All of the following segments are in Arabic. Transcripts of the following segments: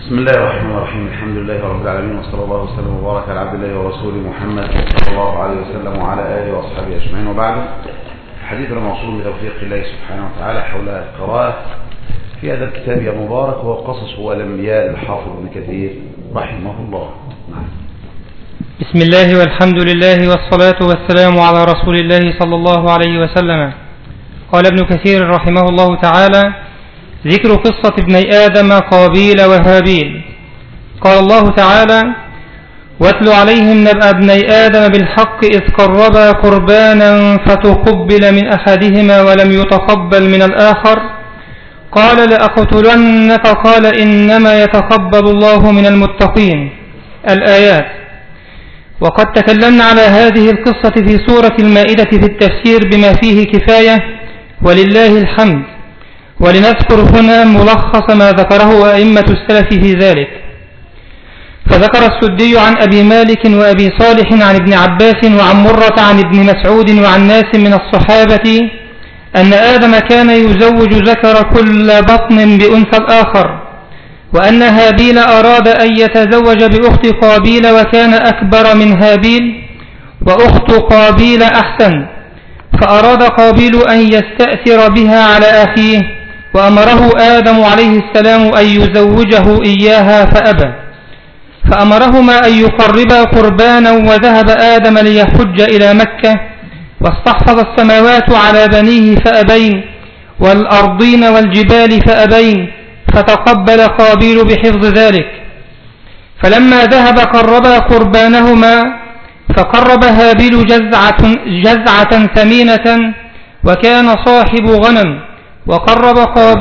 بسم الله الرحمن الرحيم. الحمد لله رب العالمين، وصلى الله وسلم وبارك على عبد الله ورسوله محمد صلى الله عليه وسلم وعلى آله وأصحابه أجمعين، وبعد. حديثنا موصول بتوفيق الله سبحانه وتعالى حول القراءة في هذا الكتاب المبارك، وهو قصص الأنبياء الحافظ ابن كثير رحمه الله. بسم الله والحمد لله والصلاة والسلام على رسول الله صلى الله عليه وسلم. قال ابن كثير رحمه الله تعالى: ذكر قصة ابني آدم قابيل وهابيل. قال الله تعالى: واتل عليهم نبأ ابني آدم بالحق إذ قربا قربانا فتقبل من أحدهما ولم يتقبل من الآخر قال لأقتلنك قال إنما يتقبل الله من المتقين. الآيات. وقد تكلمنا على هذه القصة في سورة المائدة في التفسير بما فيه كفاية ولله الحمد، ولنذكر هنا ملخص ما ذكره أئمة السلف في ذلك. فذكر السدي عن أبي مالك وأبي صالح عن ابن عباس وعن مرة عن ابن مسعود وعن ناس من الصحابة أن آدم كان يزوج ذكر كل بطن بأنثى الآخر، وأن هابيل أراد أن يتزوج بأخت قابيل وكان أكبر من هابيل، وأخت قابيل أحسن، فأراد قابيل أن يستأثر بها على أخيه، وأمره آدم عليه السلام أن يزوجه إياها فأبى، فأمرهما أن يقربا قربانا، وذهب آدم ليحج إلى مكة، واستحفظ السماوات على بنيه فأبين، والأرضين والجبال فأبين، فتقبل قابيل بحفظ ذلك. فلما ذهب قربا قربانهما، فقرب هابيل جزعة ثمينة وكان صاحب غنم، وقرب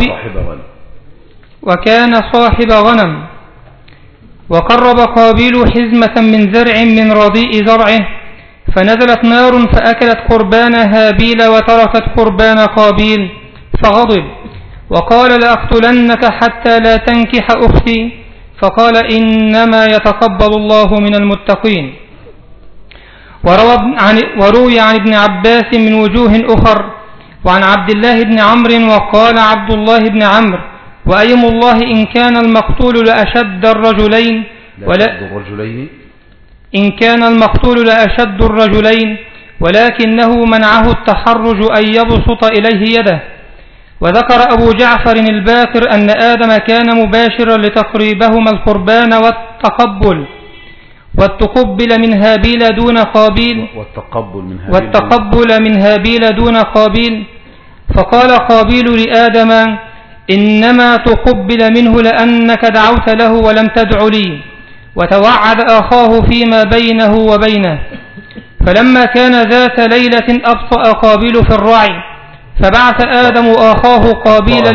قابيل حزمة من زرع من رديء زرعه، فنزلت نار فأكلت قربان هابيل وتركت قربان قابيل، فغضب وقال: لأقتلنك حتى لا تنكح أختي، فقال: إنما يتقبل الله من المتقين. وروي عن ابن عباس من وجوه أخر، وعن عبد الله بن عمرو، وقال عبد الله بن عمرو: وأيم الله إن كان المقتول لأشد الرجلين ولكنه منعه التحرج أن يبسط إليه يده. وذكر أبو جعفر الباقر أن آدم كان مباشرا لتقريبهما القربان والتقبل من هابيل دون قابيل، فقال قابيل لآدم: إنما تقبل منه لأنك دعوت له ولم تدع لي، وتوعد أخاه فيما بينه وبينه. فلما كان ذات ليلة أبطأ قابيل في الرعي، فبعث آدم أخاه قابيل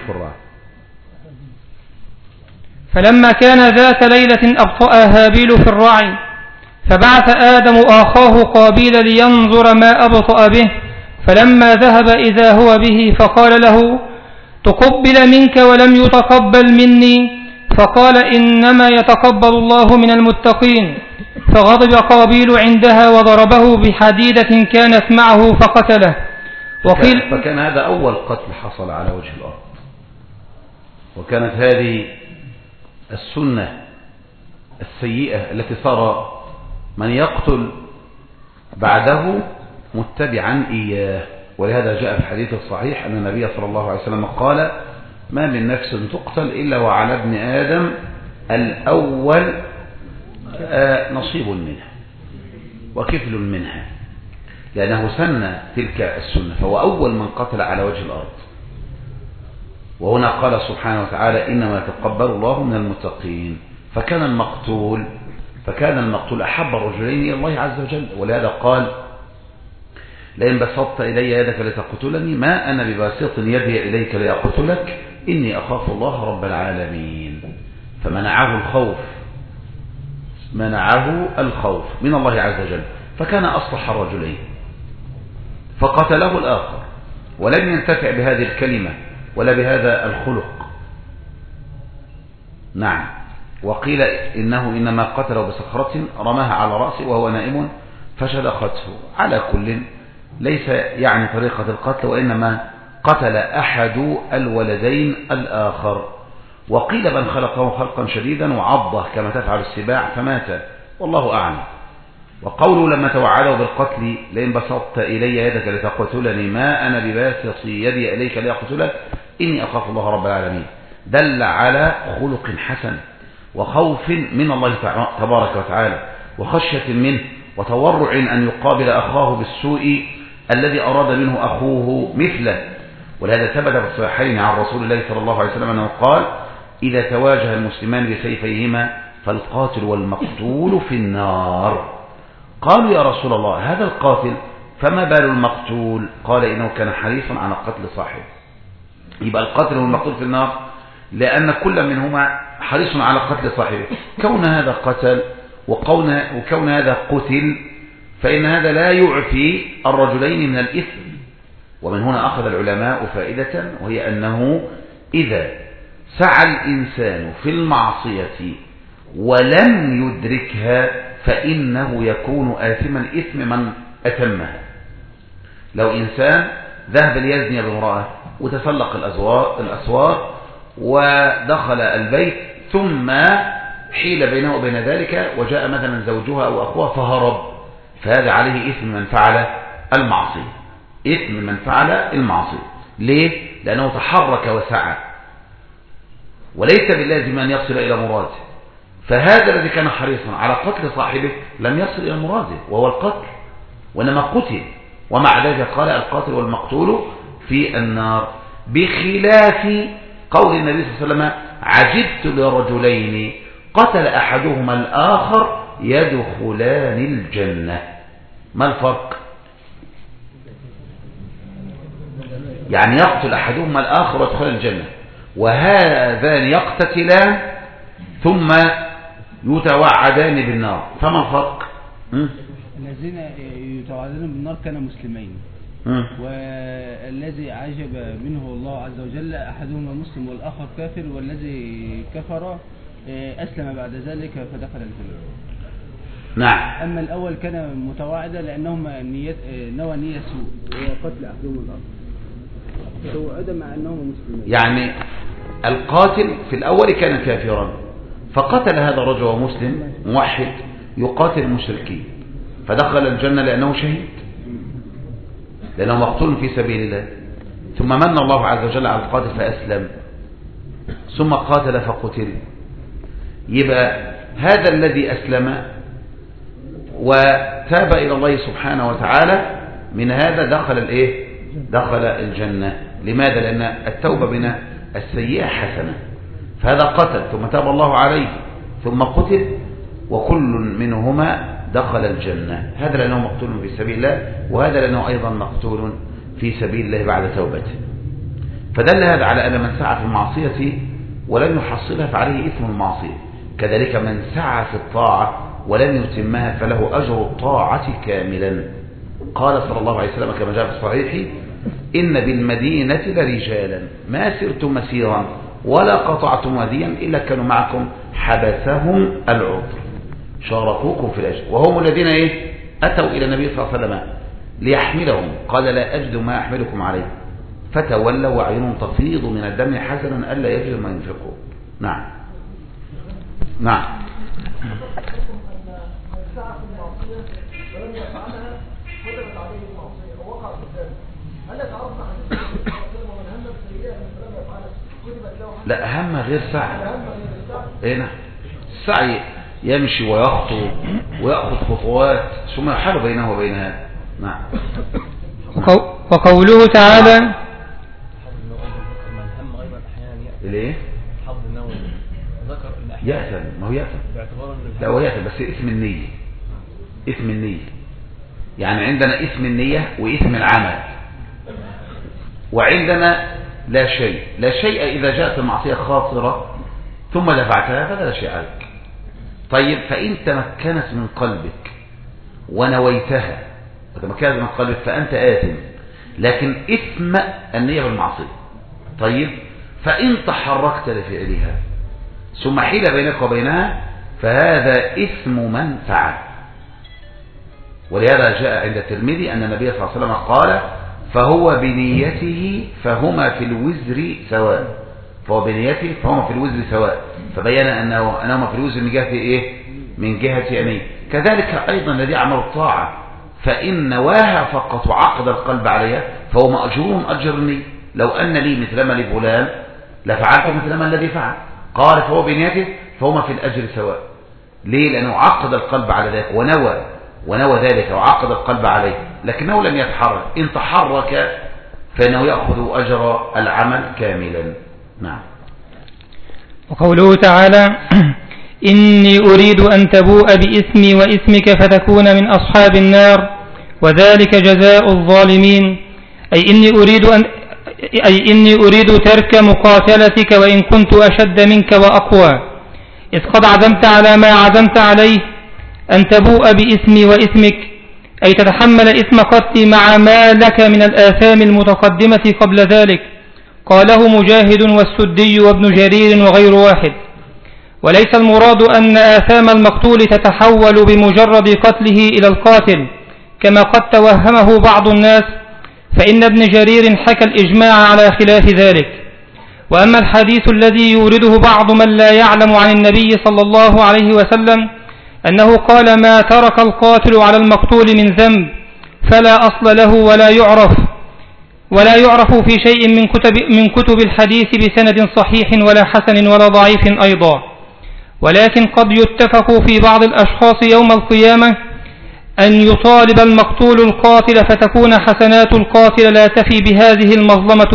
فلما كان ذات ليلة أبطأ هابيل في الرعي، فبعث آدم أخاه قابيل لينظر ما أبطأ به، فلما ذهب إذا هو به فقال له: تقبل منك ولم يتقبل مني، فقال: إنما يتقبل الله من المتقين. فغضب قابيل عندها وضربه بحديدة كانت معه فقتله. فكان هذا أول قتل حصل على وجه الأرض، وكانت هذه السنة السيئة التي صار من يقتل بعده متبعا إياه. ولهذا جاء في الحديث الصحيح أن النبي صلى الله عليه وسلم قال: ما من نفس تقتل إلا وعلى ابن آدم الأول نصيب منها وكفل منها، لأنه سن تلك السنة، فهو أول من قتل على وجه الأرض. وهنا قال سبحانه وتعالى: إنما يتقبل الله من المتقين. فكان المقتول أحب الرجلين إلى الله عز وجل، ولهذا قال: لئن بسطت إلي يدك لتقتلني ما أنا بباسط يدي إليك لأقتلك إني أخاف الله رب العالمين. فمنعه الخوف من الله عز وجل، فكان أصلح الرجلين، فقتله الآخر ولم ينتفع بهذه الكلمة ولا بهذا الخلق. نعم. وقيل إنما قتله بصخرة رماها على رأسه وهو نائم فشلخته. على كل ليس يعني طريقة القتل، وإنما قتل أحد الولدين الآخر. وقيل بل خلقه خلقا شديدا وعضه كما تفعل السباع فمات، والله أعلم. وقوله لما توعده بالقتل لئن بسطت إلي يدك لتقتلني ما أنا بباسط يدي إليك لأقتلك إني أخاف الله رب العالمين، دل على خلق حسن وخوف من الله تبارك وتعالى وخشية منه وتورع أن يقابل أخاه بالسوء الذي أراد منه أخوه مثله. ولهذا ثبت في الصحيحين عن رسول الله صلى الله عليه وسلم أنه قال إذا تواجه المسلمان بسيفيهما فالقاتل والمقتول في النار. قالوا يا رسول الله هذا القاتل فما بال المقتول؟ قال إنه كان حريصا على قتل صاحبه. يبقى القاتل والمقتول في النار لأن كل منهما حريص على قتل صاحبه. كون هذا قتل وكون هذا قتل فإن هذا لا يعفي الرجلين من الإثم. ومن هنا أخذ العلماء فائدة، وهي أنه إذا سعى الإنسان في المعصية ولم يدركها فإنه يكون آثما إثم من أتمها. لو إنسان ذهب ليزني بامرأة وتسلق الأسوار ودخل البيت ثم حيل بينه وبين ذلك وجاء مثلا زوجها أو أخوها فهرب، فهذا عليه إثم من فعل المعصية، إثم من فعل المعصية. ليه؟ لأنه تحرك وسعى وليس باللازم أن يصل إلى مراده. فهذا الذي كان حريصا على قتل صاحبه لم يصل إلى مراده وهو القتل، وإنما قتل. ومع ذلك قال القاتل والمقتول في النار، بخلاف قول النبي صلى الله عليه وسلم عجبت لرجلين قتل أحدهما الآخر يدخلان الجنة. ما الفرق؟ يعني يقتل أحدهما الآخر ويدخل الجنة، وهذان يقتتلان ثم يتوعدان بالنار، فما الفرق؟ الذين يتوعدون بالنار كانوا مسلمين، والذي عجب منه الله عز وجل أحدهما مسلم والآخر كافر، والذي كفر أسلم بعد ذلك فدخل الجنة. نعم. أما الأول كان متواعدا لأنهما نوى نية سوء وقتل أحدهما الآخر، توعد مع أنهما مسلمين. يعني القاتل في الأول كان كافرا فقتل هذا الرجل ومسلم موحد يقاتل المشركين فدخل الجنة لأنه شهيد، لأنه مقتول في سبيل الله. ثم من الله عز وجل على القاتل فأسلم، ثم قاتل فقتل. يبقى هذا الذي أسلم وتاب إلى الله سبحانه وتعالى من هذا دخل الجنة. لماذا؟ لأن التوبة من السيئة حسنة. فهذا قتل ثم تاب الله عليه ثم قتل، وكل منهما دخل الجنة. هذا لأنه مقتول في سبيل الله، وهذا لأنه أيضا مقتول في سبيل الله بعد توبته. فدل هذا على أن من سعى في المعصية ولم يحصلها فعليه إثم المعصية، كذلك من سعى في الطاعة ولم يتمها فله أجر الطاعة كاملا. قال صلى الله عليه وسلم كما جاء في الصحيح إن بالمدينة لرجالا ما سرتم مسيرا ولا قطعتم واديا إلا كانوا معكم حبسهم العذر شاركوكم في الأجر، وهم الذين أتوا إلى النبي صلى الله عليه وسلم ليحملهم قال لا أجد ما أحملكم عليه فتولوا وعينهم تفيض من الدم حزنا ألا يجد ما ينفقون. نعم. نعم. لا، هم غير سعي. هنا السعي يمشي ويخطو ويأخذ خطوات ثم يحال بينه وبين هذا. نعم. وقوله تعالى ليه؟ حظ النووي ذكر ان يأثم، ما هو يأثم. لا هو يأثم بس اسم النية. اسم النية يعني عندنا اسم النية واسم العمل، وعندنا لا شيء. لا شيء إذا جاءت المعصية خاطرة ثم دفعتها فلا لا شيء عليك. طيب فإن تمكنت من قلبك ونويتها وتمكنت من قلبك فأنت آثم، لكن إثم النية بالمعصية. طيب فإن تحركت لفعلها ثم حيل بينك وبينها فهذا إثم من فعل. ولهذا جاء عند الترمذي أن النبي صلى الله عليه وسلم قال فهو بنيته فهما في الوزر سواء، فهو بنيته فهما في الوزر سواء، فبين أنهما في الوزر من جهة إيه؟ من جهة النية. كذلك أيضا الذي عمل الطاعة فإن نواها فقط وعقد القلب عليها فهو مأجور أجر النية. لو أن لي مثل ما لفلان لفعلت مثل ما الذي فعل، قال فهو بنيته فهما في الأجر سواء. ليه؟ لأنه عقد القلب على ذلك ونوى ذلك وعقد القلب عليه، لكنه لم يتحرك. إن تحرك فإنه يأخذ أجر العمل كاملا. نعم. وقوله تعالى إني أريد أن تبوء بإثمي وإثمك فتكون من أصحاب النار وذلك جزاء الظالمين. أي إني أريد ترك مقاتلتك وإن كنت أشد منك وأقوى، إذ قد عزمت على ما عزمت عليه أن تبوء بإثمي وإثمك، أي تتحمل إثم قتلي مع ما لك من الآثام المتقدمة قبل ذلك. قاله مجاهد والسدي وابن جرير وغير واحد. وليس المراد أن آثام المقتول تتحول بمجرد قتله إلى القاتل كما قد توهمه بعض الناس، فإن ابن جرير حكى الإجماع على خلاف ذلك. وأما الحديث الذي يورده بعض من لا يعلم عن النبي صلى الله عليه وسلم أنه قال ما ترك القاتل على المقتول من ذنب فلا أصل له ولا يعرف في شيء من كتب الحديث بسند صحيح ولا حسن ولا ضعيف أيضا، ولكن قد يتفق في بعض الأشخاص يوم القيامة أن يطالب المقتول القاتل فتكون حسنات القاتل لا تفي بهذه المظلمة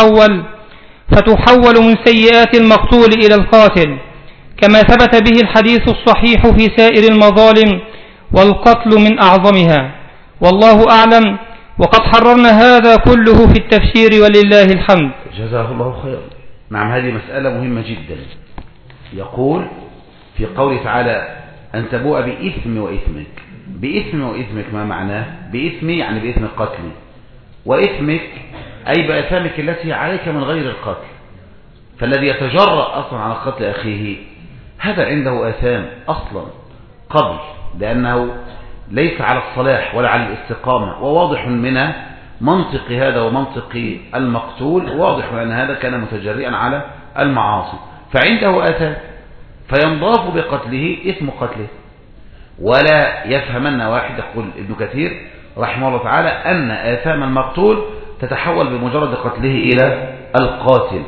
فتحول من سيئات المقتول إلى القاتل، كما ثبت به الحديث الصحيح في سائر المظالم والقتل من أعظمها. والله أعلم. وقد حررنا هذا كله في التفسير ولله الحمد. جزاه الله خيرا. نعم، هذه مسألة مهمة جدا. يقول في قوله تعالى أن تبوء بإثم وإثمك. بإثم وإثمك ما معناه؟ بإثمي يعني بإثم القتل، وإثمك أي بأثامك التي عليك من غير القتل. فالذي يتجرأ أصلا على قتل أخيه هذا عنده آثام أصلا قبل، لأنه ليس على الصلاح ولا على الاستقامة. وواضح من منطق هذا ومنطق المقتول واضح أن هذا كان متجرئا على المعاصي، فعنده آثام، فينضاف بقتله إثم قتله. ولا يفهمن واحد، يقول ابن كثير رحمه الله تعالى، أن آثام المقتول تتحول بمجرد قتله إلى القاتل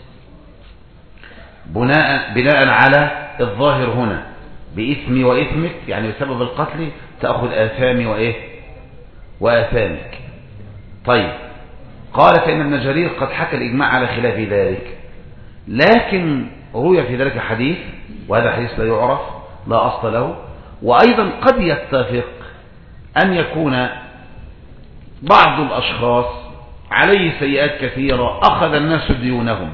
بناء على الظاهر هنا بإثمي وإثمك، يعني بسبب القتل تأخذ آثامي وآثامك. طيب، قال فإن ابن جرير قد حكى الإجماع على خلاف ذلك، لكن روي في ذلك حديث، وهذا حديث لا يعرف لا أصل له. وأيضا قد يتفق أن يكون بعض الأشخاص عليه سيئات كثيرة أخذ الناس ديونهم،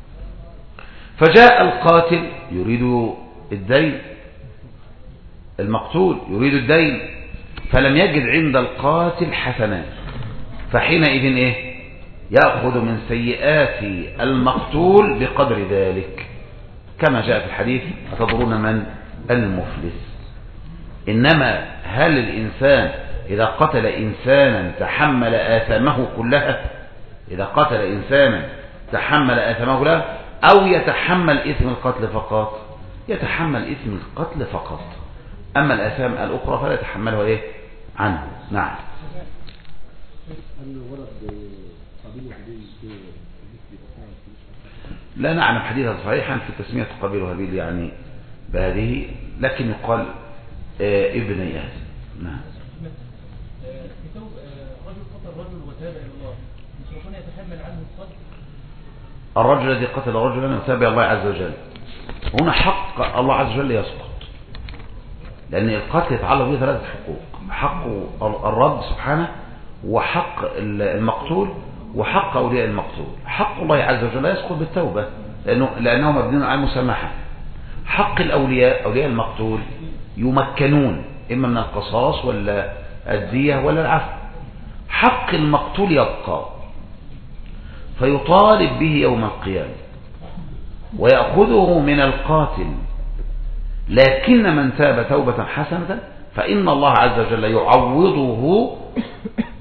فجاء القاتل يريد الدين، المقتول يريد الدين، فلم يجد عند القاتل حسنات، فحينئذ إيه؟ يأخذ من سيئات المقتول بقدر ذلك، كما جاء في الحديث أتدرون من المفلس. إنما هل الإنسان إذا قتل إنسانا تحمل آثامه كلها؟ إذا قتل إنسانا تحمل آثامه كلها، أو يتحمل إثم القتل فقط؟ يتحمل إثم القتل فقط، أما الآثام الأخرى فلا يتحملها إيه عنه. نعم. لا نعلم حديثا صحيحا في تسمية قبيل هابيل يعني بهذه، لكن يقال ابن ياس. نعم. رجل قتل رجل وتاب إلى الله، مش ربنا يتحمل عنه القتل؟ الرجل الذي قتل رجلا وتاب الله عز وجل، هنا حق الله عز وجل يسقط، لأن القتل يتعلق به ثلاثة حقوق: حق الرب سبحانه، وحق المقتول، وحق أولياء المقتول. حق الله عز وجل لا يسقط بالتوبة لأنه مبني على المسامحة. حق الأولياء، أولياء المقتول، يمكنون إما من القصاص ولا الدية ولا العفو. حق المقتول يبقى فيطالب به يوم القيامة ويأخذه من القاتل، لكن من تاب توبة حسنة فإن الله عز وجل يعوضه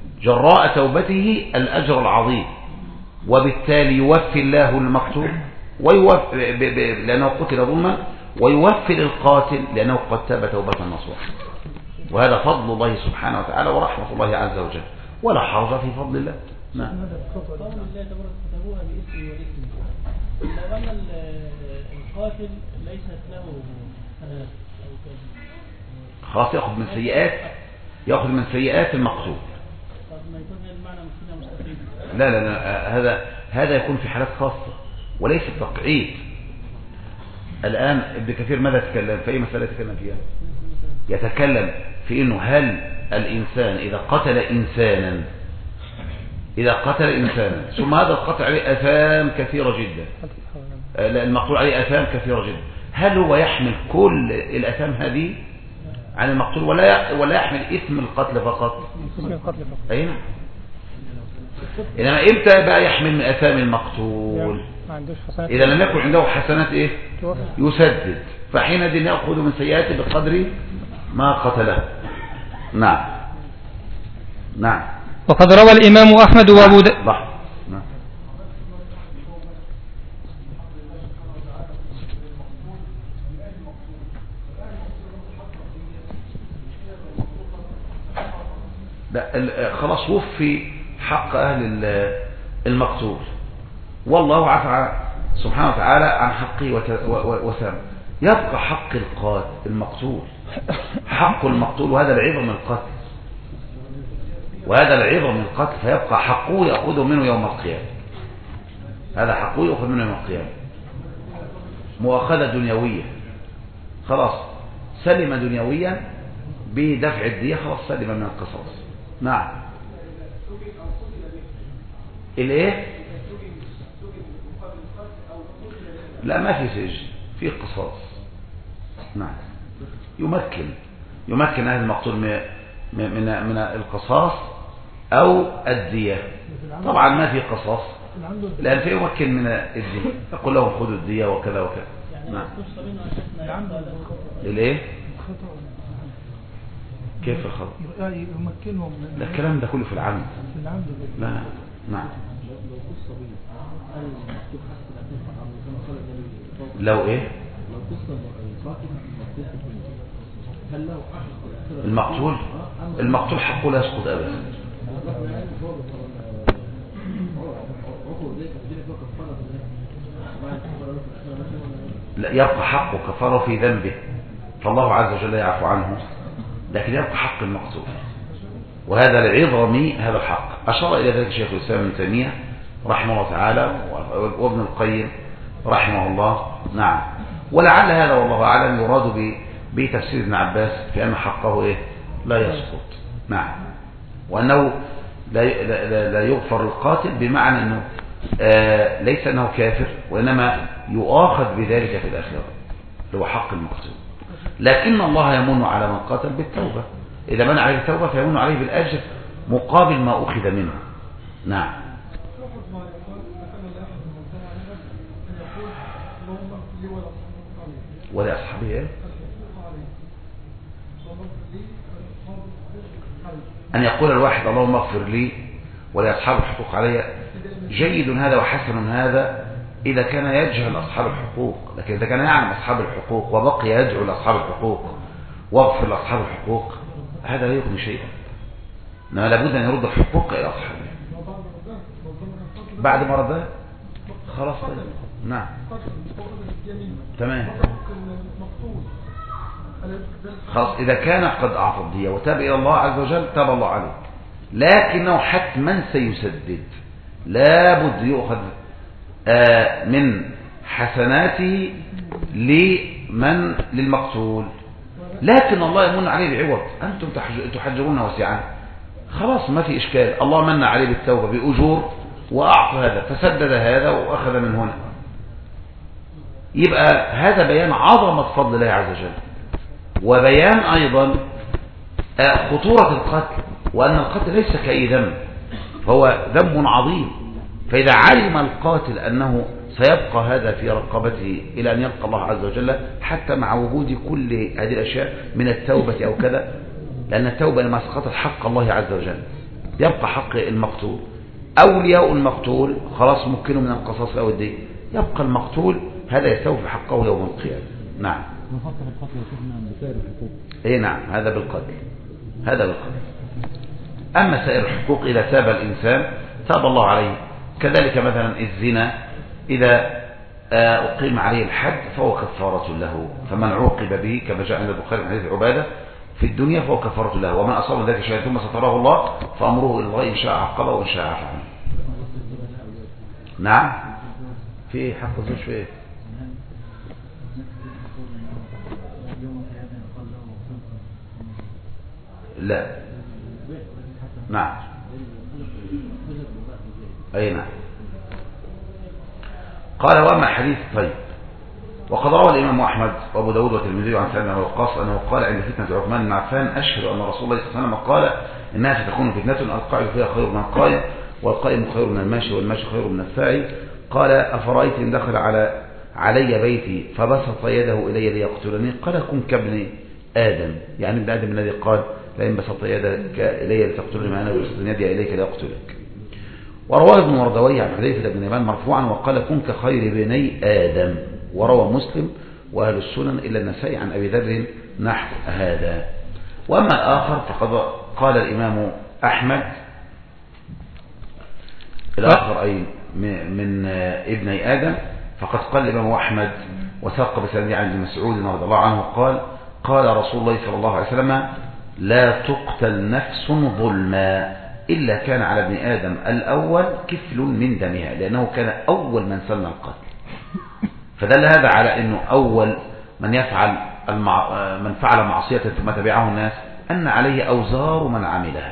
جراء توبته الأجر العظيم، وبالتالي يوفي الله المقتول لأنه قتل ظلما، ويوفي للقاتل لأنه قد تاب توبة نصوحا. وهذا فضل الله سبحانه وتعالى ورحمة الله عز وجل، ولا حرج في فضل الله. نعم. قول الله تبارك كتبوها باسم والاسم، لو أن القاتل ليست له حسنات أو كذا خلاص يأخذ من سيئات المقتول. طب ما يكون المعنى مستقيم. لا هذا يكون في حالات خاصة وليس تقعيد. الآن ابن كثير ماذا تكلم في أي مسألة يتكلم فيها؟ يتكلم في إنه هل الإنسان إذا قتل إنسانا ثم هذا القتل عليه آثام كثيرة جدا، المقتول عليه آثام كثيرة جدا، هل هو يحمل كل الآثام هذه عن المقتول ولا يحمل إثم القتل فقط؟ أين؟ إنما إمتى بقى يحمل من آثام المقتول؟ إذا لم يكن عنده حسنات إيه؟ يسدد، فحينئذ يأخذ من سيئاته بقدر ما قتله. نعم. وقد روى الإمام أحمد وأبو نعم. خلاص وفي حق أهل المقتول، والله عفى سبحانه وتعالى عن حقه وثامه. يبقى حق المقتول، حق المقتول، وهذا العظم من القتل، فيبقى حقه يأخذه منه يوم القيامة. هذا حقه يأخذ منه يوم القيامة مؤاخذة دنيوية، خلاص سلم دنيويا بدفع الدية، خلاص سلم من القصاص. نعم. الايه؟ لا ما في سجن، في قصاص. نعم. يمكن هذا المقتول من القصاص أو الدية. طبعا ما في قصاص لأن في يمكن من الدية، يقول لهم خذوا الدية وكذا وكذا. نعم. الايه؟ كيف الخطأ؟ يمكنهم لا الكلام ده كله في العمد. لا. نعم. لو ايه؟ المقتول حقه لا يسقط ابدا. لا يبقى حقه كفاره في ذنبه، فالله عز وجل يعفو عنه، لكن يبقى حق المقتول، وهذا لعظم هذا الحق. أشار إلى ذلك شيخ الإسلام ابن تيمية رحمه الله تعالى وابن القيم رحمه الله. نعم. ولعل هذا والله أعلم يراد بتفسير ابن عباس في أن حقه إيه؟ لا يسقط. نعم. وأنه لا يغفر القاتل، بمعنى أنه ليس أنه كافر، وإنما يؤاخذ بذلك في الآخرة، هو حق المقتول. لكن الله يمن على من قاتل بالتوبة، إذا من عليه التوبة فيمن عليه بالأجر مقابل ما أخذ منه. نعم. ولأصحابه أن يقول الواحد اللهم اغفر لي ولأصحاب الحقوق علي، جيد هذا وحسن هذا إذا كان يجهل أصحاب الحقوق، لكن إذا كان يعلم أصحاب الحقوق وبقي يدعو لأصحاب الحقوق واغفر لأصحاب الحقوق، هذا لا يغني شيئا، إنما لابد أن يرد الحقوق إلى أصحابه. بعد ما رده خلاص. طيب. نعم. تمام. خلاص إذا كان قد أعطى الدية وتاب إلى الله عز وجل تاب الله عليه، لكنه حتما سيسدد، لابد يؤخذ من حسناته للمقتول، لكن الله يمن عليه بعوض. أنتم تحجرون وسعا، خلاص ما في إشكال، الله من عليه بالتوبة بأجور وأعطى هذا فسدد هذا وأخذ من هنا. يبقى هذا بيان عظمة فضل الله عز وجل، وبيان أيضا خطورة القتل، وأن القتل ليس كأي ذنب، فهو ذنب عظيم. فإذا علم القاتل أنه سيبقى هذا في رقبته إلى أن يلقى الله عز وجل، حتى مع وجود كل هذه الأشياء من التوبة أو كذا، لأن التوبة لما سقطت حق الله عز وجل يبقى حق المقتول. أولياء المقتول خلاص ممكنوا من القصاص أو الدين، يبقى المقتول هذا يستوفي حقه يوم القيامة. نعم. نفكر القتل يا شيخنا بسائر الحقوق. اي نعم، هذا بالقتل، هذا بالقتل. أما سائر الحقوق إذا تاب الإنسان تاب الله عليه. كذلك مثلا الزنا إذا أقيم عليه الحد فهو كفارة له، فمن عوقب به كما جاء عند البخاري من حديث عبادة في الدنيا فهو كفارة له، ومن أصاب ذلك شيئا ثم ستره الله فأمره إلى الله إن شاء عقبه وإن شاء عفى عنه. نعم. في إيه حق الزوج في إيه؟ لا. نعم. أي نعم. قال وأما حديث طيب. وقد روى الإمام أحمد وأبو داود والترمذي عن سعد بن وقاص أنه قال عند فتنة عثمان بن عفان أشهد أن رسول الله صلى الله عليه وسلم قال إنها ستكون فتنة القاعد فيها خير من القائم والقائم خير من الماشي والماشي خير من الساعي. قال أفرأيت إن دخل علي بيتي فبسط يده إلي ليقتلني قال كن كابن آدم، يعني ابن آدم الذي قال لئن بسط يدك إلي لتقتلني ما أنا بسط يدي إليك لأقتلك. ورواه ابن مردويه عن حذيفة بن يمان مرفوعا وقال كن كخير بني آدم. وروى مسلم وأهل السنن إلا النسائي عن أبي ذر نحو هذا. وأما الآخر فقد قال الإمام أحمد الآخر أي من ابني آدم، فقد قال الإمام أحمد وثاق بسند عن ابن مسعود رضي الله عنه قال رسول الله صلى الله عليه وسلم لا تقتل نفس ظلما إلا كان على ابن آدم الأول كفل من دمها، لأنه كان أول من سن القتل. فدل هذا على أنه أول من من فعل معصية ثم تبعه الناس أن عليه أوزار من عملها.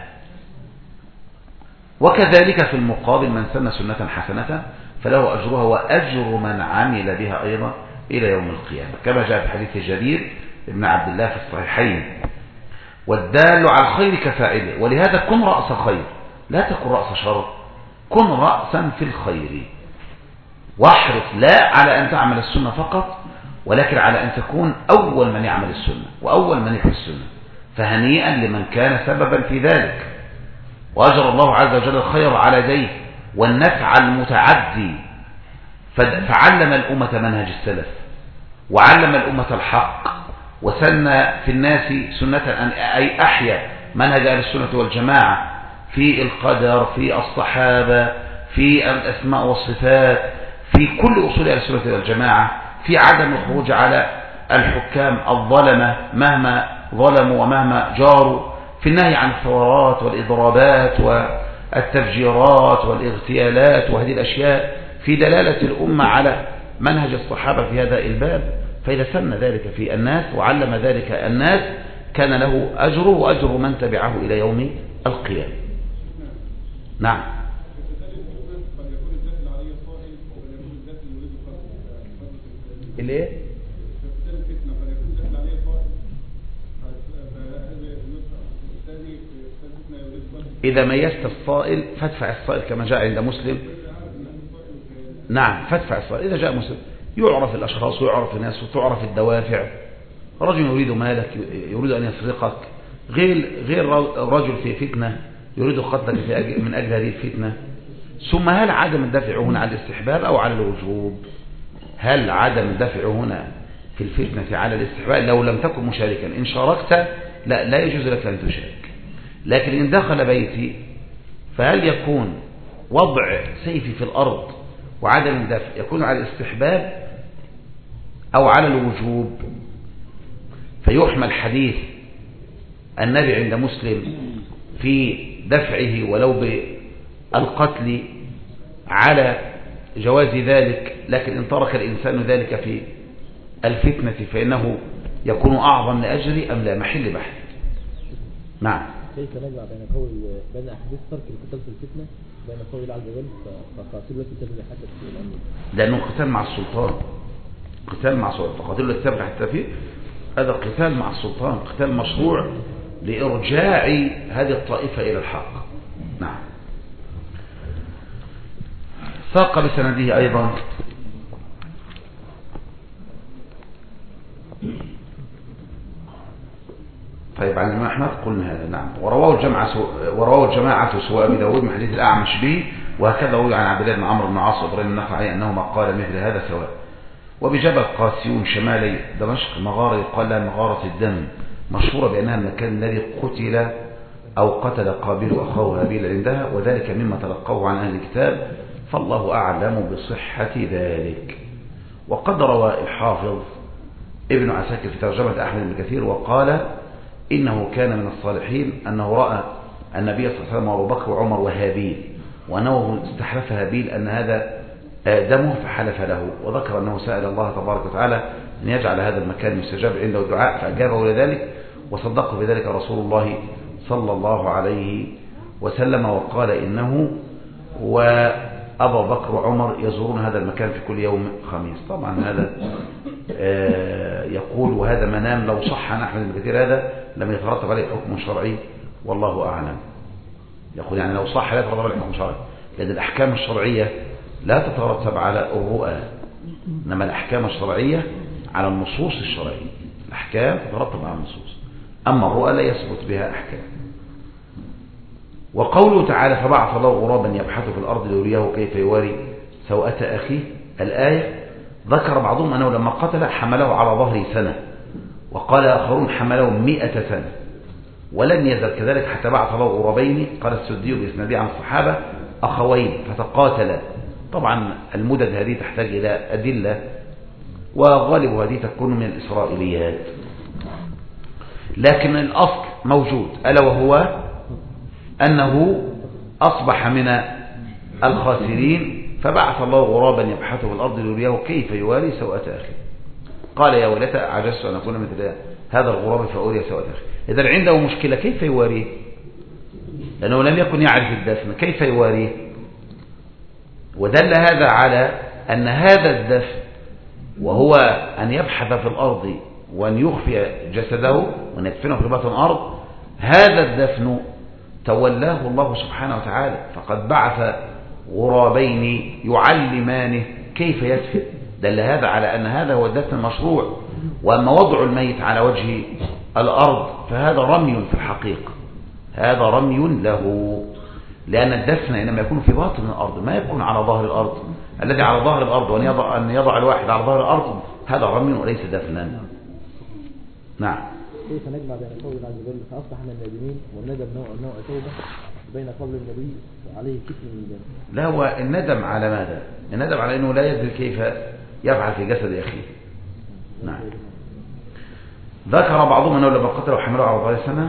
وكذلك في المقابل من سن سنة حسنة فله أجرها وأجر من عمل بها أيضا إلى يوم القيامة، كما جاء في حديث جرير ابن عبد الله في الصحيحين والدال على الخير كفاعله. ولهذا كن رأس خير لا تكن رأس شر، كن رأسا في الخير، واحرص لا على أن تعمل السنة فقط ولكن على أن تكون أول من يعمل السنة وأول من يحيي السنة. فهنيئا لمن كان سببا في ذلك، وأجر الله عز وجل الخير على يديه والنفع المتعدي. فعلم الأمة منهج السلف وعلم الأمة الحق وسن في الناس سنة أي أحيا منهج أهل السنة والجماعة في القدر، في الصحابة، في الأسماء والصفات، في كل أصول أهل السنة والجماعة، في عدم الخروج على الحكام الظلمة مهما ظلموا ومهما جاروا، في النهي عن الثورات والإضرابات والتفجيرات والاغتيالات وهذه الأشياء، في دلالة الأمة على منهج الصحابة في هذا الباب. فإذا سن ذلك في الناس وعلم ذلك الناس كان له أجره وأجر من تبعه إلى يوم القيامة. نعم. الايه؟ إذا ميزت الصائل فادفع الصائل كما جاء عند مسلم. نعم، فادفع الصائل. إذا جاء مسلم يعرف الأشخاص ويعرف الناس وتعرف الدوافع. رجل يريد مالك يريد أن يسرقك، غير رجل في فتنة يريد قتلك من أجل هذه الفتنة. ثم هل عدم الدفع هنا على الاستحباب أو على الوجوب؟ هل عدم الدفع هنا في الفتنة على الاستحباب؟ لو لم تكن مشاركا، إن شاركت لا يجوز لك أن تشارك. لكن إن دخل بيتي فهل يكون وضع سيفي في الأرض وعدم الدفع يكون على الاستحباب أو على الوجوب؟ فيحمل حديث النبي عند مسلم في دفعه ولو بالقتل على جواز ذلك، لكن إن ترك الإنسان ذلك في الفتنة فإنه يكون أعظم لأجر أم لا؟ محل بحث. نعم. كيف نجمع بين أحاديث ترك القتال في الفتنة بين قول الله عز وجل فقاتلوا التي تبغي حتى تفيء الأمر؟ لأنه قتال مع السلطان، قتال مع السلطان، فقاتلوا التي تبغي حتى تفيء، هذا قتال مع السلطان، قتال مشروع لإرجاع هذه الطائفة إلى الحق. نعم. ساق بسنده أيضا طيب عن أحمد قلنا هذا. نعم. ورواه الجماعة سواء أبي داود من حديث الأعمش به وهكذا روي عن عبد الله بن عمرو بن العاص وابراهيم النخعي أنهما قال مثل هذا سواء. وبجبل قاسيون شمالي دمشق مغارة يقال لها مغارة الدم، مشهورة بأنها المكان الذي قتل أو قتل قابيل أخاه هابيل عندها، وذلك مما تلقوه عن أهل الكتاب، فالله أعلم بصحة ذلك. وقد روى الحافظ ابن عساكر في ترجمة أحمد بن كثير وقال إنه كان من الصالحين أنه رأى النبي صلى الله عليه وسلم وأبو بكر وعمر وهابيل، وأنه استحلف هابيل أن هذا دمه فحلف له، وذكر أنه سأل الله تبارك وتعالى أن يجعل هذا المكان يستجاب عنده الدعاء فأجابه لذلك، وصدقه بذلك رسول الله صلى الله عليه وسلم، وقال إنه وأبو بكر وعمر يزورون هذا المكان في كل يوم خميس. طبعا هذا يقول وهذا منام، لو صح عن أحمد بن كثير هذا لم يترتب عليه حكم شرعي والله أعلم. يقول يعني لو صح لا يترتب عليه حكم شرعي، لأن الأحكام الشرعية لا تترتب على الرؤى، إنما الأحكام الشرعية على النصوص الشرعية. الأحكام تترتب على النصوص، أما الرؤى لا يثبت بها أحكام. وقوله تعالى فبعث الله غرابا يبحث في الأرض ليريه كيف يواري سوءة أخيه، الآية ذكر بعضهم أنه لما قتل حمله على ظهره سنة، وقال آخرون حمله 100 سنة، ولم يزل كذلك حتى بعث الله غرابين، قال السدي بإسناده عن الصحابة أخوين فتقاتلا. طبعا المدد هذه تحتاج إلى أدلة، وغالب هذه تكون من الإسرائيليات، لكن الأصل موجود، ألا وهو أنه أصبح من الخاسرين، فبعث الله غرابا يبحث في الأرض ليريه كيف يواري سوءة أخيه، قال يا ويلتى عجزت أن أكون مثل هذا الغراب فأوري سوءة أخيه. إذا عنده مشكلة كيف يواريه؟ لأنه لم يكن يعرف الدفن، كيف يواريه؟ ودل هذا على أن هذا الدفن وهو أن يبحث في الأرض وأن يخفي جسده وأن يدفنه في بطن الأرض، هذا الدفن تولاه الله سبحانه وتعالى، فقد بعث غرابين يعلمانه كيف يدفن، دل هذا على أن هذا هو الدفن المشروع. وأما وضع الميت على وجه الأرض فهذا رمي في الحقيقة، هذا رمي له، لأن الدفن إنما يكون في باطن الأرض، ما يكون على ظهر الأرض. الذي على ظهر الأرض وأن يضع الواحد على ظهر الأرض هذا رمي وليس دفنا. نعم. كيف نجمع بين قول الله عز وجل فأصبح من النادمين والندم نوع توبة بين قول النبي عليه كثر من الجنة؟ لا، هو الندم على ماذا؟ الندم على أنه لا يدري كيف يفعل في جسد أخيه. نعم. ذكر بعضهم أنه لما قتلوا حمله على ظهر سنة،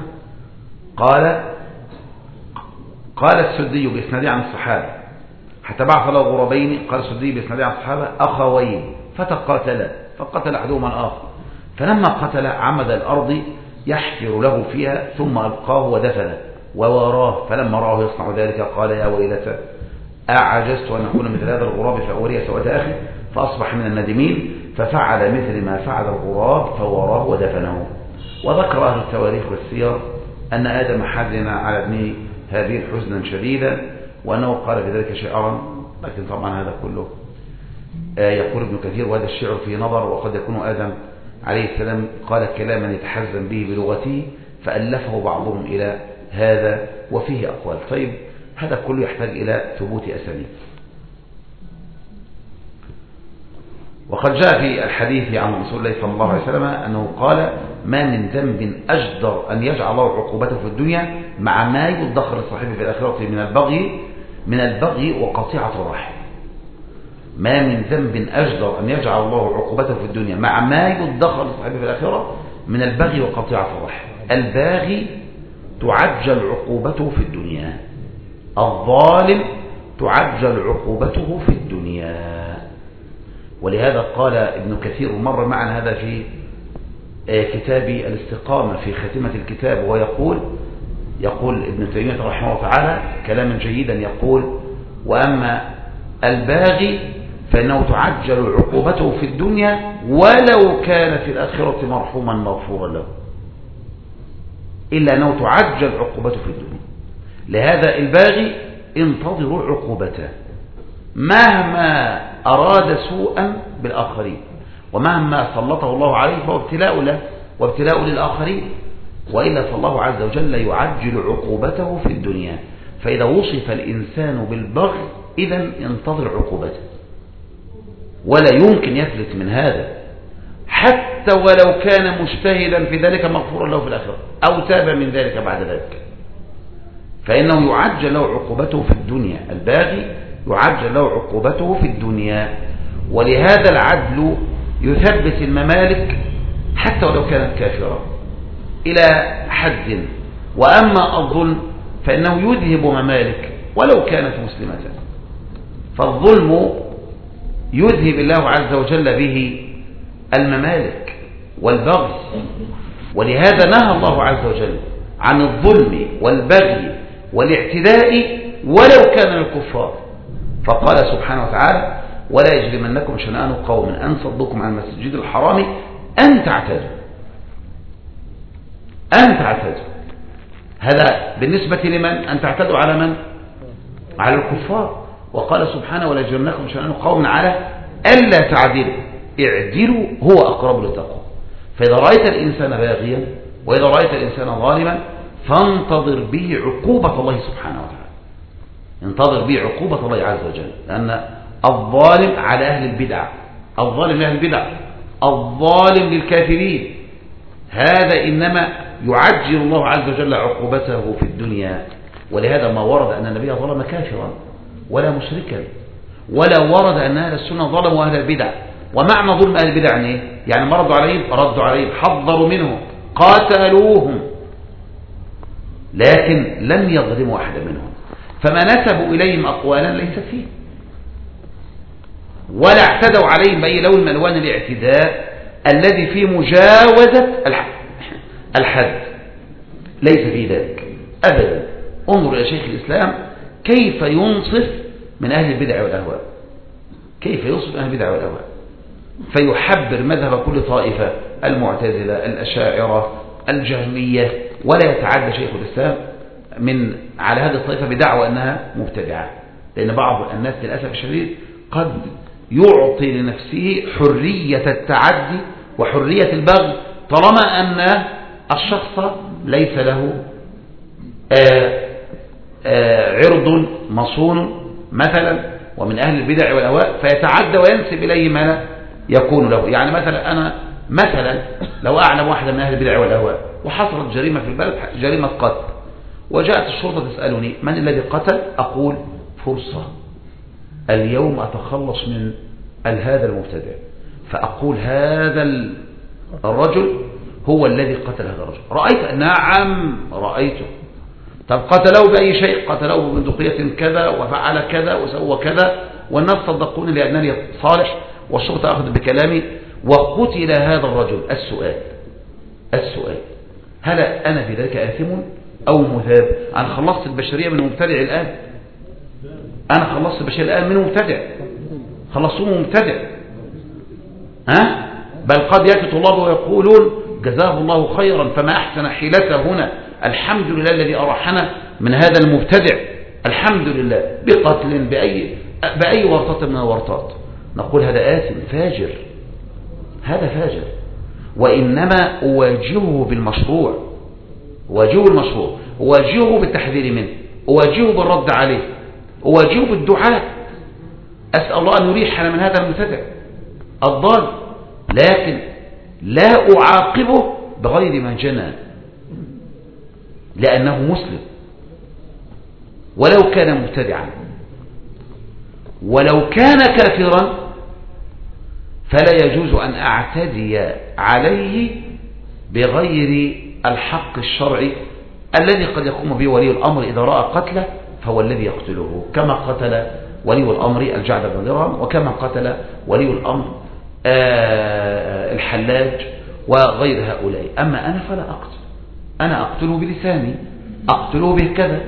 قال السدي بإسناده عن الصحابة حتى بعث له غرابين، قال السدي بإسناده عن الصحابة أخوين فتقاتلا، فقتل أحدهما الآخر، فلما قتل عمد الأرض يحفر له فيها ثم ألقاه ودفنه ووراه، فلما رآه يصنع ذلك قال يا ويلتى أعجزت أن أكون مثل هذا الغراب فأوري سوءة أخي، فأصبح من النادمين، ففعل مثل ما فعل الغراب فوراه ودفنه. وذكر أهل التواريخ والسير أن آدم حزن على ابنه هابيل حزنا شديدا، وأنه قال في ذلك شعرا، لكن طبعا هذا كله يقول ابن كثير وهذا الشعر فيه نظر، وقد يكون آدم عليه السلام قال كلاما يتحزن به بلغته فألفه بعضهم إلى هذا، وفيه أقوال. طيب هذا كله يحتاج إلى ثبوت أسانيد. وقد جاء في الحديث عن رسول الله صلى الله عليه وسلم أنه قال ما من ذنب أجدر أن يجعل الله عقوبته في الدنيا مع ما يدخر لصاحبه في الآخرة من البغي وقطيعة الرحم. ما من ذنب أجدر أن يجعل الله عقوبته في الدنيا مع ما يدخر لصاحبه في الآخرة من البغي وقطيعة الرحم. الباغي تعجل عقوبته في الدنيا، الظالم تعجل عقوبته في الدنيا. ولهذا قال ابن كثير، مر معنا هذا في كتاب الاستقامة في خاتمة الكتاب، يقول ابن تيمية رحمه الله تعالى كلاما جيدا، يقول وأما الباغي فإنه تعجل عقوبته في الدنيا ولو كان في الآخرة مرحوما مغفورا له، إلا أنه تعجل عقوبته في الدنيا. لهذا الباغي انتظروا عقوبته مهما أراد سوءا بالآخرين، ومهما سلطه الله عليه فهو ابتلاء له وابتلاء للآخرين، وإلا فالله عز وجل يعجل عقوبته في الدنيا. فإذا وصف الإنسان بالبغي إذن ينتظر عقوبته، ولا يمكن يفلت من هذا، حتى ولو كان مجتهدا في ذلك مغفورا له في الآخرة أو تاب من ذلك بعد ذلك، فإنه يعجل له عقوبته في الدنيا. الباغي يعجل له عقوبته في الدنيا. ولهذا العدل يثبت الممالك حتى ولو كانت كافرة إلى حد، وأما الظلم فإنه يذهب ممالك ولو كانت مسلمة. فالظلم يذهب الله عز وجل به الممالك والبغي، ولهذا نهى الله عز وجل عن الظلم والبغي والاعتداء ولو كان الكفار، فقال سبحانه وتعالى: ولا يجرمنكم شنآن قوم أن صدوكم عن المسجد الحرام أن تعتدوا. أن تعتدوا، هذا بالنسبة لمن؟ أن تعتدوا على من؟ على الكفار. وقال سبحانه: ولا يجرمنكم شنآن قوم على ألا تعدلوا اعدلوا هو أقرب للتقوى. فإذا رأيت الإنسان باغيا وإذا رأيت الإنسان ظالما فانتظر به عقوبة الله سبحانه وتعالى، انتظر به عقوبة الله عز وجل، لأن الظالم على أهل البدع، الظالم لأهل البدع، الظالم للكافرين، هذا إنما يعجل الله عز وجل عقوبته في الدنيا. ولهذا ما ورد أن النبي ظلم كافرا ولا مشركا، ولا ورد أن أهل السنة ظلموا أهل البدع. ومعنى ظلم أهل البدع يعني ما ردوا عليهم، حذروا منهم، قاتلوهم، لكن لم يظلموا أحد منهم، فما نسبوا إليهم أقوالا ليست فيه، ولا اعتدوا عليهم بأي لون من ألوان الاعتداء الذي في مجاوزة الحد، ليس في ذلك أبدا. انظر إلى شيخ الإسلام كيف ينصف من أهل البدع والأهواء، كيف ينصف من أهل البدع والأهواء، فيحبر مذهب كل طائفة، المعتزلة، الأشاعرة، الجهمية، ولا يتعدى شيخ الإسلام من على هذه الطائفة بدعوى أنها مبتدعة، لأن بعض الناس للأسف الشديد قد يعطي لنفسه حرية التعدي وحرية البغي طالما أن الشخص ليس له عرض مصون مثلا ومن أهل البدع والأهواء، فيتعدى وينسب إليه ما لا يكون له. يعني مثلا أنا لو أعلم واحدا من أهل البدع والأهواء وحصلت جريمة في البلد، جريمة قتل، وجاءت الشرطة تسألني من الذي قتل، أقول فرصة اليوم أتخلص من هذا المبتدع، فأقول هذا الرجل هو الذي قتل هذا الرجل. رأيت؟ نعم رأيته. طب قتلوه بأي شيء؟ قتلوه ببندقية كذا وفعل كذا وسوى كذا، والناس صدقوني لأنني صالح، والشرطة أخذ بكلامي وقتل هذا الرجل. السؤال هل أنا في ذلك آثم أو مذاب؟ أنا خلصت البشرية من مبتدع الآن، أنا خلصت البشرية الآن من مبتدع، خلصوه مبتدع. بل قد يأتي طلاب ويقولون جزاه الله خيرا فما أحسن حيلته هنا، الحمد لله الذي أرحنا من هذا المبتدع، الحمد لله، بقتل بأي ورطة من الورطات. نقول هذا آثم فاجر، هذا فاجر، وإنما أواجهه بالمشروع، أواجهه بالتحذير منه، أواجهه بالرد عليه، أواجهه بالدعاء، أسأل الله أن يريحنا من هذا المبتدع الضال، لكن لا أعاقبه بغير ما جنى، لأنه مسلم ولو كان مبتدعا، ولو كان كافرا فلا يجوز أن أعتدي عليه بغير الحق الشرعي الذي قد يقوم به ولي الأمر إذا رأى قتله، فهو الذي يقتله، كما قتل ولي الأمر الجعد بن درهم، وكما قتل ولي الأمر الحلاج وغير هؤلاء. أما أنا فلا أقتل، أنا أقتله بلساني، أقتله بكذا.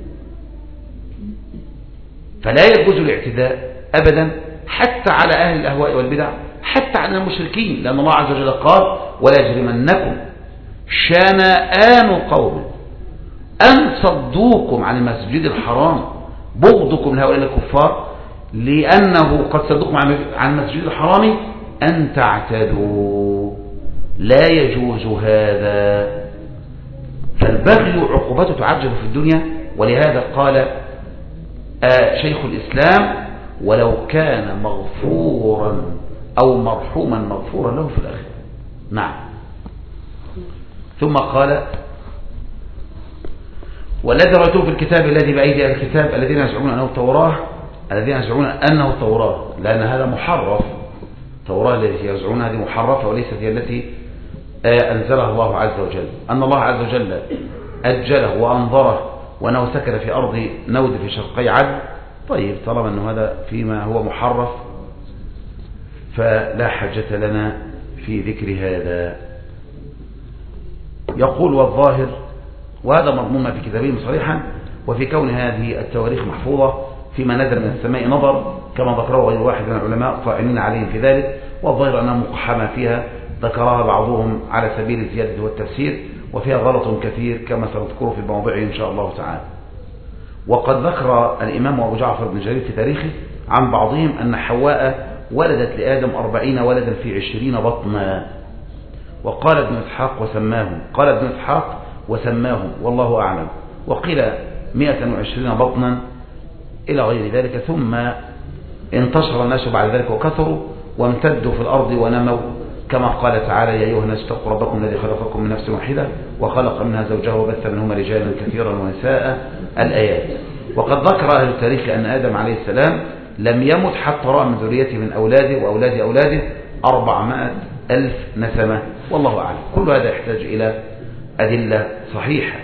فلا يجوز الاعتداء أبدا حتى على أهل الأهواء والبدع، حتى على المشركين، لأن الله عز وجل قال ولا يجرمنكم شنآن قوم أن صدوكم عن المسجد الحرام، بغضكم لهؤلاء الكفار لأنه قد صدوكم عن المسجد الحرام أن تعتدوا، لا يجوز هذا. فالبغي عقوبته تعجل في الدنيا ولهذا قال شيخ الإسلام ولو كان مغفورا أو مرحوما مغفورا له في الآخرة. نعم. ثم قال والذي رأيته في الكتاب الذي بأيدي الكتاب الذين يزعمون أنه التوراة لأن هذا محرف. التوراة التي يزعمون هذه محرفة وليست هي التي أنزلها الله عز وجل. أن الله عز وجل أجله وأنظره وأنه سكن في أرض نود في شرقي عدن. طيب طالما أنه هذا فيما هو محرف فلا حاجة لنا في ذكر هذا. يقول والظاهر وهذا مضمون في كتابهم صريحا وفي كون هذه التواريخ محفوظة فيما نزل من السماء نظر كما ذكره غير واحد من العلماء طاعنين عليهم في ذلك. والظاهر أنها مقحمة فيها ذكرها بعضهم على سبيل الزيادة والتفسير وفيها غلط كثير كما سنذكره في الموضوع إن شاء الله تعالى. وقد ذكر الإمام أبو جعفر بن جرير في تاريخه عن بعضهم أن حواء ولدت لآدم 40 ولدا في 20 بطنا. وقال ابن إسحاق وسماهم والله أعلم. وقيل 120 بطنا إلى غير ذلك. ثم انتشر الناس بعد ذلك وكثروا وامتدوا في الأرض ونموا كما قال تعالى يا أيها الناس اتقوا ربكم الذي خلقكم من نفس واحدة وخلق منها زوجها وبث منهما رجالا كثيرا ونساء الآيات. وقد ذكر أهل التاريخ أن آدم عليه السلام لم يمت حتى رأى من ذريته من أولاده وأولاد أولاده 400,000 نسمة والله أعلم. كل هذا يحتاج إلى أدلة صحيحة.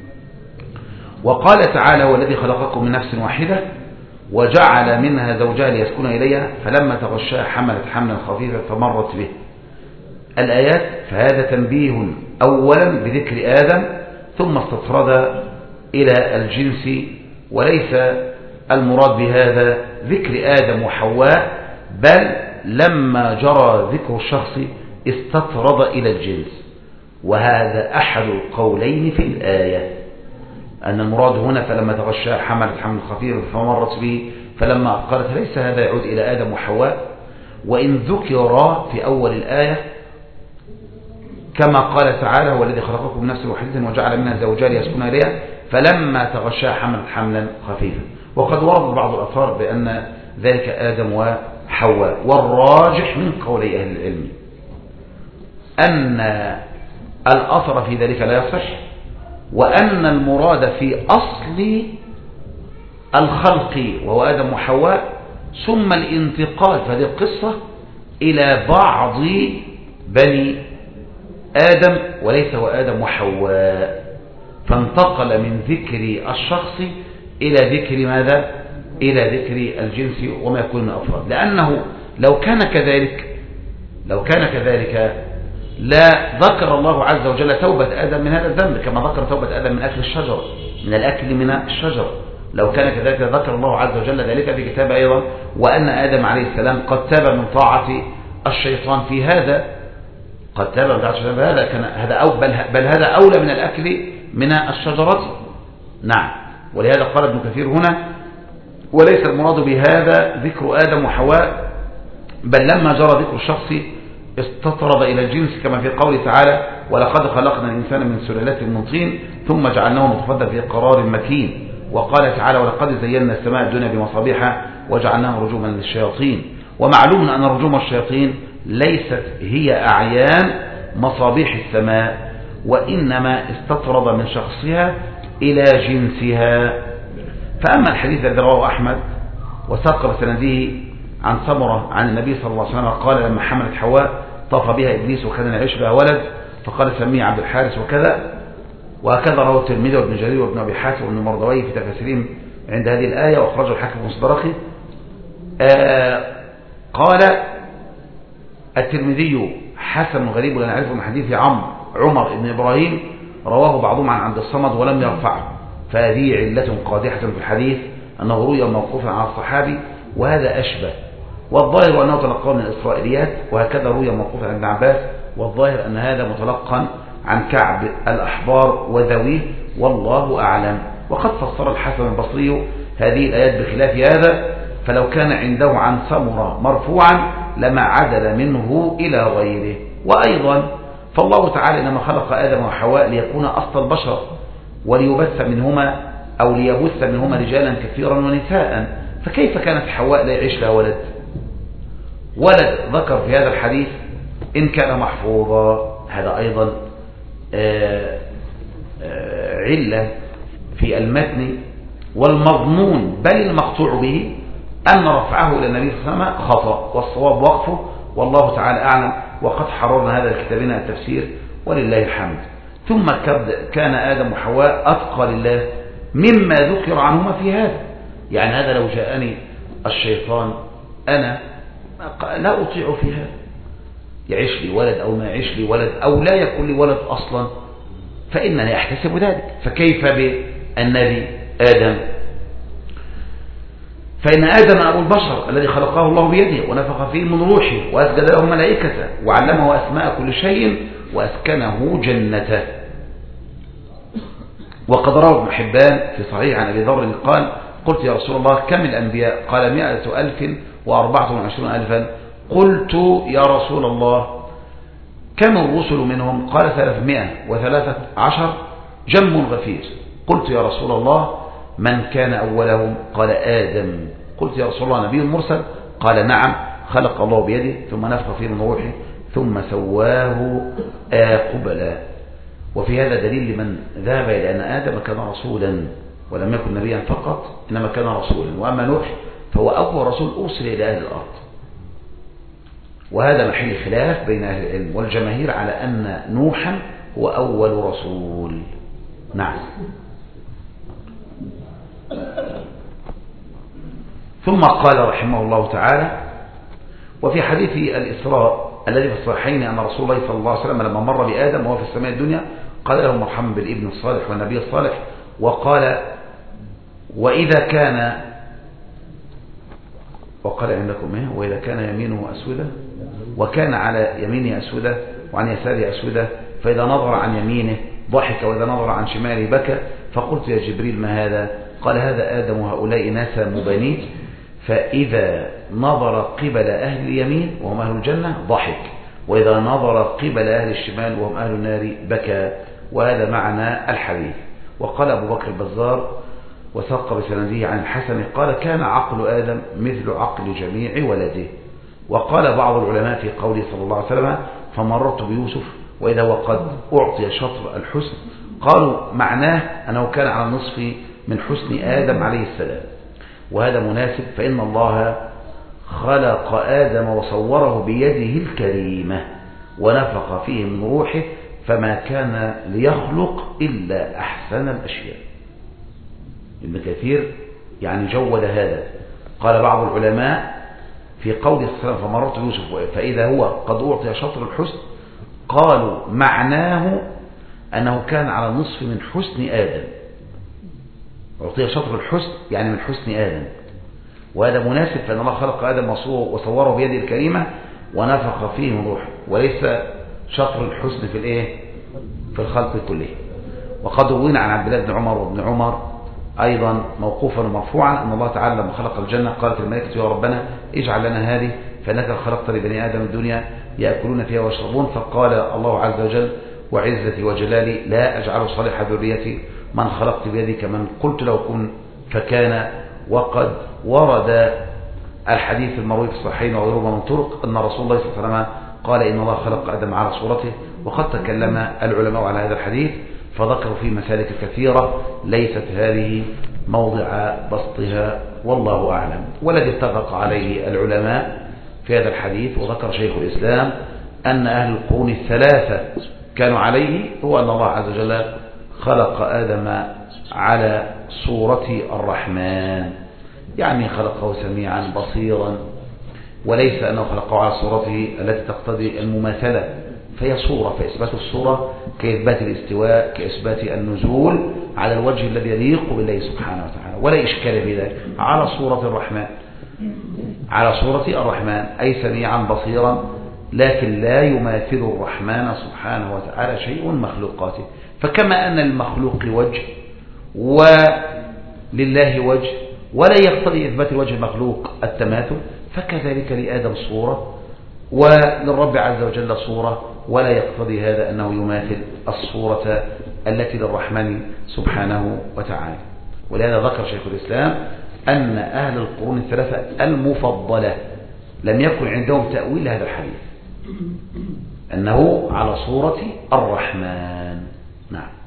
وقال تعالى والذي خلقكم من نفس واحدة وجعل منها زوجها ليسكن إليها فلما تغشاها حملت حملا خفيفا فمرت به. الآيات فهذا تنبيه أولا بذكر آدم ثم استطرد إلى الجنس وليس المراد بهذا ذكر آدم وحواء بل لما جرى ذكر الشخص استطرد إلى الجنس. وهذا أحد القولين في الآية أن المراد هنا فلما تغشاها حملت حمل خفيف فمرت به فلما أثقلت ليس هذا يعود إلى آدم وحواء. وإن ذكر في أول الآية كما قال تعالى هو الذي خلقكم من نفس واحدة وجعل منها زوجها ليسكن إليها فلما تغشاها حملت حملا خفيفا. وقد ورد بعض الآثار بأن ذلك آدم وحواء. والراجح من قولي أهل العلم أن الأثر في ذلك لا يصح وأن المراد في أصل الخلق وهو آدم وحواء ثم الانتقال في هذه القصة إلى بعض بني آدم وليس هو آدم وحواء. فانتقل من ذكر الشخص إلى ذكر ماذا؟ إلى ذكر الجنس وما يكون من أفراد. لأنه لو كان كذلك لا ذكر الله عز وجل توبة آدم من هذا الذنب كما ذكر توبة آدم من أكل الشجر من الأكل من الشجر. لو كان كذلك ذكر الله عز وجل ذلك في كتابه أيضا وأن آدم عليه السلام قد تاب من طاعة الشيطان في هذا قد تاب من طاعة الشيطان هذا كان هذا بل هذا أولى من الأكل من الشجرة. نعم. ولهذا قال ابن كثير هنا وليس المراد بهذا ذكر آدم وحواء بل لما جرى ذكر الشخص استطرد إلى الجنس كما في قوله تعالى ولقد خلقنا الإنسان من سلالة من طين ثم جعلناه نطفة في قرار مكين. وقال تعالى ولقد زينا السماء الدنيا بمصابيح وجعلناها رجوما للشياطين. ومعلوم أن رجوم الشياطين ليست هي أعيان مصابيح السماء وإنما استطرد من شخصها إلى جنسها. فأما الحديث الذي رواه أحمد وساق بسنده عن سمرة عن النبي صلى الله عليه وسلم قال لما حملت حواء طاف بها إبليس وكان يعيش بها ولد فقال سميه عبد الحارث وهكذا رواه الترمذي وابن جرير وابن أبي حاتم وابن مردويه في تفاسيرهم عند هذه الآية وأخرجه الحاكم في مصدرخه. قال الترمذي حسن غريب لا نعرفه من حديث عمر بن إبراهيم رواه بعضهم عن عبد الصمد ولم يرفعه فهذه علة قادحة في الحديث أنه روي موقوفا على الصحابي وهذا أشبه. والظاهر أنه تلقى من الإسرائيليات وهكذا روي موقوفا عن ابن عباس. والظاهر أن هذا متلقى عن كعب الأحبار وذويه والله أعلم. وقد فسر الحسن البصري هذه الآيات بخلاف هذا فلو كان عنده عن سمرة مرفوعا لما عدل منه إلى غيره. وأيضا فالله تعالى إنما خلق آدم وحواء ليكون أصل البشر وليبث منهما أو ليبث منهما رجالا كثيرا ونساء. فكيف كانت حواء لا يعيش لها ولد؟ ولد ذكر في هذا الحديث إن كان محفوظا، هذا أيضا علة في المتن والمضمون، بل المقطوع به أن رفعه إلى النبي صلى الله عليه وسلم خطأ، والصواب وقفه، والله تعالى أعلم. وقد حررنا هذا الكتابنا التفسير ولله الحمد. ثم كان آدم وحواء أتقى لله مما ذكر عنهما في هذا. يعني هذا لو جاءني الشيطان أنا لا أطيع في هذا، يعيش لي ولد أو ما يعيش لي ولد أو لا يكون لي ولد أصلا، فإنني أحتسب ذلك. فكيف بالنبي آدم؟ فإن آدم أبو البشر الذي خلقه الله بيده ونفخ فيه من روحه وأسجد له ملائكته وعلمه أسماء كل شيء وأسكنه جنته. وقد روى ابن حبان في صحيح عن أبي ذر قال: قلت يا رسول الله كم الأنبياء؟ قال 124,000. قلت يا رسول الله كم الرسل منهم؟ قال 313 جم غفير. قلت يا رسول الله من كان أولهم؟ قال آدم. قلت يا رسول الله نبي مرسل؟ قال نعم، خلق الله بيده ثم نفخ فيه من روحه ثم سواه قبلا. وفي هذا دليل لمن ذهب إلى أن آدم كان رسولا ولم يكن نبيا فقط، إنما كان رسولا. وأما نوح فهو أول رسول أرسل إلى أهل الأرض. وهذا محل خلاف بين أهل العلم والجماهير على أن نوحا هو أول رسول. نعم. ثم قال رحمه الله تعالى: وفي حديث الإسراء الذي في الصحيحين أن رسول الله صلى الله عليه وسلم لما مر بآدم وهو في السماء الدنيا قال له مرحبا بالابن الصالح والنبي الصالح، وقال وإذا كان عندكم إيه؟ وإذا كان يمينه أسودة وكان على يمينه أسودة وعن يساره أسودة، فإذا نظر عن يمينه ضحك وإذا نظر عن شماله بكى. فقلت يا جبريل ما هذا؟ قال هذا آدم وهؤلاء ناسا مبانيك، فإذا نظر قبل أهل اليمين وهم أهل الجنة ضحك، وإذا نظر قبل أهل الشمال وهم أهل النار بكى. وهذا معنى الحديث. وقال أبو بكر البزار وثق بسنده عن الحسن قال كان عقل آدم مثل عقل جميع ولده. وقال بعض العلماء في قوله صلى الله عليه وسلم فمررت بيوسف وإذا هو قد أعطي شطر الحسن، قالوا معناه أنه كان على النصف من حسن آدم عليه السلام. وهذا مناسب، فإن الله خلق آدم وصوره بيده الكريمة ونفخ فيه من روحه، فما كان ليخلق إلا أحسن الأشياء. ابن كثير يعني جود هذا. قال بعض العلماء في قول السلام فمررت يوسف فإذا هو قد أعطي شطر الحسن، قالوا معناه أنه كان على النصف من حسن آدم، أعطي شطر الحسن يعني من حسن آدم. وهذا مناسب، فإن الله خلق آدم وصوره بيده الكريمة ونفخ فيه من روحه، وليس شطر الحسن في الايه؟ في الخلق كله. وقد روينا عن عبد الله بن عمر وابن عمر أيضا موقوفا ومرفوعا أن الله تعالى لما خلق الجنة قالت الملائكة يا ربنا اجعل لنا هذه فإنك خلقت لبني آدم الدنيا يأكلون فيها ويشربون، فقال الله عز وجل وعزتي وجلالي لا أجعل صالح ذريتي من خلقت بيدك من قلت له كن فكان. وقد ورد الحديث المروي في الصحيحين وغيرهما من طرق أن رسول الله صلى الله عليه وسلم قال إن الله خلق آدم على صورته. وقد تكلم العلماء على هذا الحديث فذكروا فيه مسالك كثيرة ليست هذه موضع بسطها والله أعلم. والذي اتفق عليه العلماء في هذا الحديث وذكر شيخ الإسلام أن أهل القرون الثلاثة كانوا عليه هو أن الله عز وجل خلق آدم على صورة الرحمن، يعني خلقه سميعا بصيرا، وليس أنه خلقه على صورته التي تقتضي المماثلة، فهي صورة، فإثبات الصورة كإثبات الاستواء كإثبات النزول على الوجه الذي يليق بالله سبحانه وتعالى، ولا إشكال في ذلك. على صورة الرحمن، على صورة الرحمن أي سميعا بصيرا، لكن لا يماثل الرحمن سبحانه وتعالى شيء من مخلوقاته. فكما أن المخلوق وجه ولله وجه ولا يقتضي إثبات الوجه المخلوق التماثل، فكذلك لآدم صورة وللرب عز وجل صورة، ولا يقتضي هذا أنه يماثل الصورة التي للرحمن سبحانه وتعالى. ولهذا ذكر شيخ الإسلام أن أهل القرون الثلاثة المفضلة لم يكن عندهم تأويل هذا الحديث، أنه على صورة الرحمن. نعم.